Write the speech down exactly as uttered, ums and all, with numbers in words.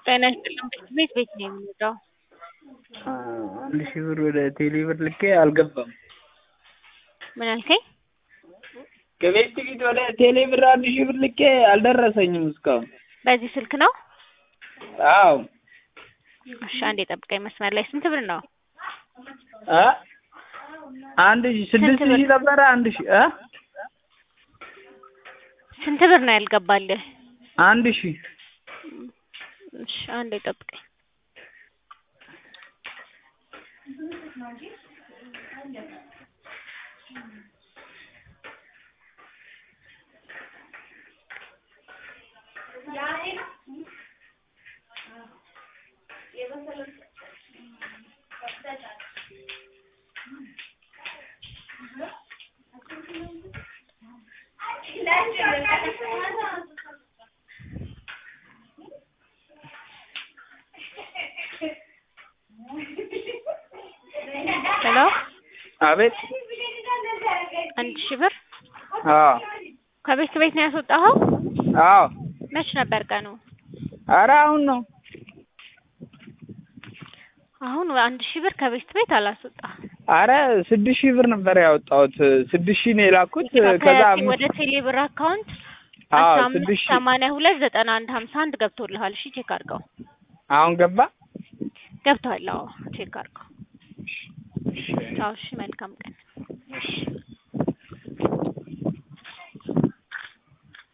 ጤና ይስጥልኝ ቤት ቤት ነው የምወጣው። አንድ ሺህ ብር ወደ ቴሌ ብር ልኬ አልገባም። ምን አልከኝ? ከቤት ፊት ወደ ቴሌ ብር አንድ ሺህ ብር ልኬ አልደረሰኝም እስካሁን። በዚህ ስልክ ነው? አዎ። እሺ አንዴ ጠብቀኝ መስመር ላይ። ስንት ብር ነው? አ አንድ ሺህ ስድስት ሺህ ነበረ አንድ ሺህ አ ስንት ብር ነው ያልገባልህ? አንድ ሺህ እሺ አንዴ ጠብቀኝ። ሄሎ አቤት። አንድ ሺህ ብር? አዎ። ከቤት ቤት ነው ያስወጣኸው? አዎ። መች ነበር ቀኑ? ኧረ አሁን ነው። አሁን አንድ ሺህ ብር ከቤት ቤት አላስወጣህም? ኧረ ስድስት ሺህ ብር ነበር ያወጣሁት። ስድስት ሺህ ነው የላኩት። ከዛ ወደ ቴሌ ብር አካውንት አዎ አስራ አምስት ስድስት ሺህ ሰማንያ ሁለት ዘጠና አንድ ሀምሳ አንድ ገብቶልሃል። እሺ ቼክ አድርገው። አሁን ገባ? ገብቷል። አዎ ቼክ አድርገው። አዎ እሺ መልካም ቀን።